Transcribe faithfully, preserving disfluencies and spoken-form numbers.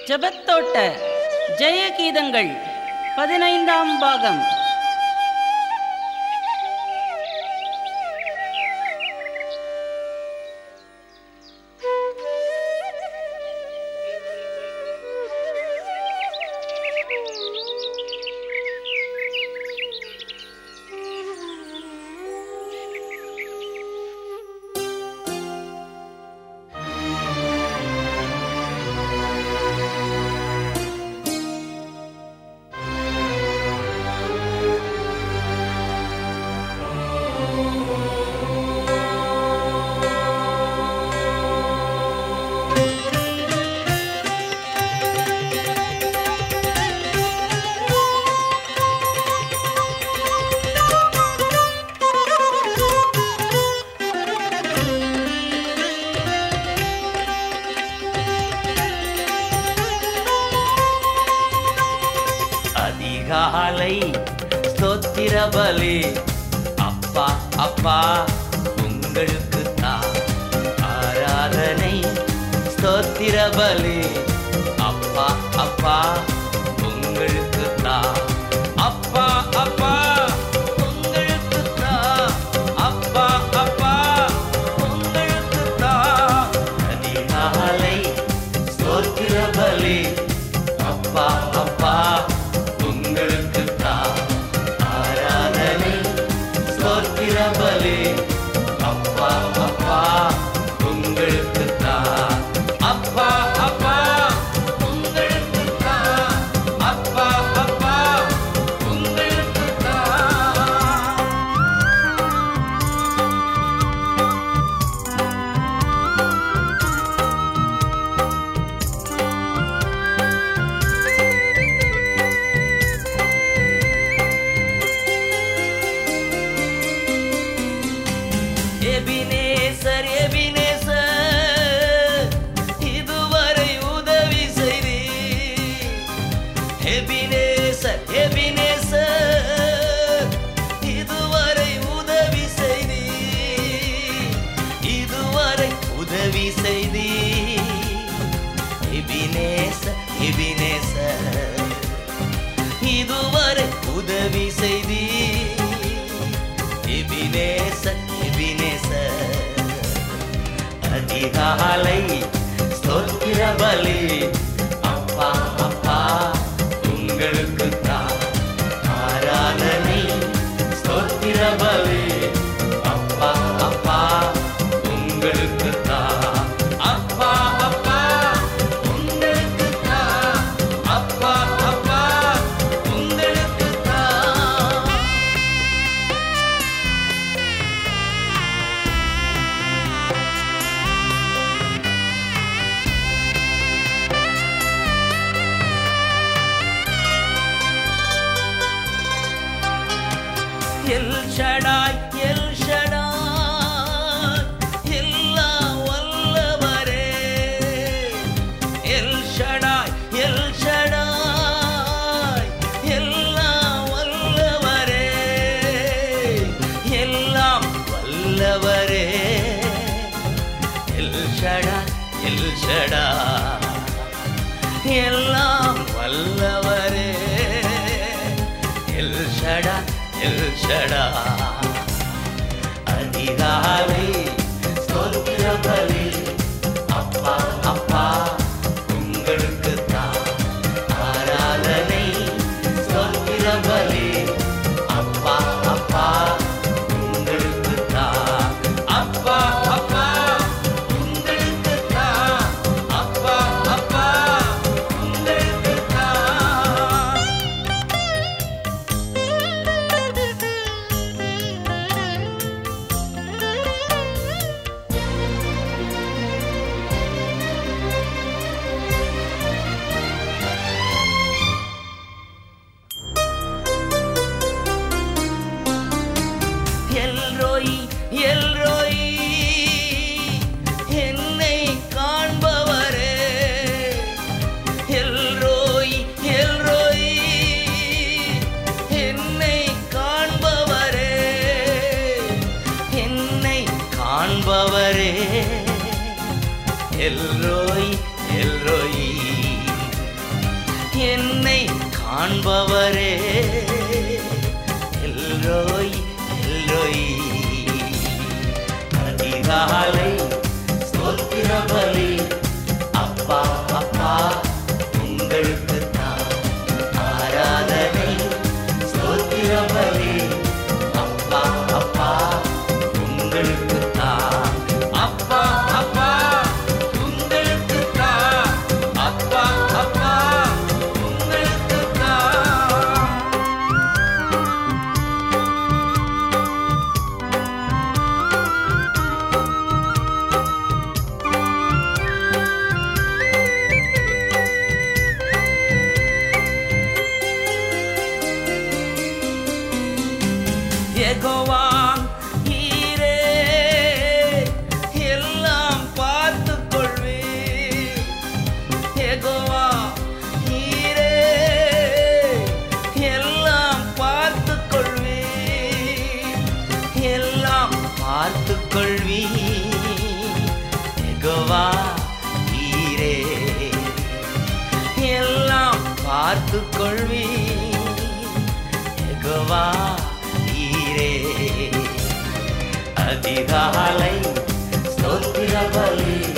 ஜெபத்தோட்ட ஜெயகீதங்கள் பதினைந்தாம் பாகம். அதிகாலை ஸ்தோத்திர பலி அப்பா அப்பா உங்களுக்கு தான் ஆராதனை. ஸ்தோத்திர பலி அப்பா அப்பா உங்களுக்கு தான் அப்பா அப்பா உங்களுக்கு தான் அப்பா அப்பா உங்களுக்கு தான். அதிகாலை ஸ்தோத்திர பலி அப்பா அப்பா உங்களுக்கு தான் ஆராதனை. ஸ்தோத்திர பலி அப்பா அப்பா உங்களுக்கு தான் அப்பா அப்பா உங்களுக்கு தான் அப்பா அப்பா உங்களுக்கு தான். எபினேசர் எபினேசர் இதுவரை உதவி செய்தி. எபினேசர் எபினேசர் இதுவரை உதவி செய்தி. இதுவரை உதவி செய்தி. எபினேசர் எபினேசர் இதுவரை உதவி செய்தி. எபினேசர் எபினேசர் அதிகாலை ஸ்தோத்திர பலி அப்பா அப்பா உங்களுக்கு தான் ஆராதனை. ஸ்தோத்திர பலி அப்பா அப்பா உங்களுக்கு தான் அப்பா அப்பா உங்களுக்கு தான் அப்பா அப்பா உங்களுக்கு தான். எல் ஷடாய் எல் ஷடாய் எல்லாம் வல்லவரே. எல் ஷடாய் எல் ஷடாய் எல்லாம் வல்லவரே. எல்லாம் வல்லவரே. எல் ஷடாய் எல் ஷடாய் எல்லாம் வல்லவரே. எல் ஷடாய் எல் ஷடாய் அதிகாலை ஸ்தோத்திர பலி அப்பா அப்பா உங்களுக்கு தான் ஆராதனை. ஸ்தோத்திர பலி அப்பா அப்பா உங்களுக்கு தான் அப்பா அப்பா உங்களுக்கு தான் அப்பா அப்பா உங்களுக்கு தான். எல்ரோயி எல்ரோயி என்னை காண்பவரே. எல்ரோயி எல்ரோயி என்னை காண்பவரே. என்னை காண்பவரே. எல்ரோய் எல்ரோய் என்னை காண்பவரே எல்ரோய் எல்ரோய். அதிகாலை ஸ்தோத்திர பலி அப்பா அப்பா உங்களுக்கு தான் ஆராதனை. ஸ்தோத்திர பலி அப்பா அப்பா உங்களுக்கு தான். அப்பா அப்பா உங்களுக்கு தான். அப்பா அப்பா உங்களுக்கு தான். யெகோவா நீரே எல்லாம் பார்த்துக் கொள்வீர். யெகோவா நீரே எல்லாம் பார்த்துக் கொள்வீர். எல்லாம் பார்த்துக் கொள்வீர். யெகோவா நீரே எல்லாம் பார்த்துக் கொள்வீர். யெகோவா நீரே. அதிகாலை ஸ்தோத்திர பலி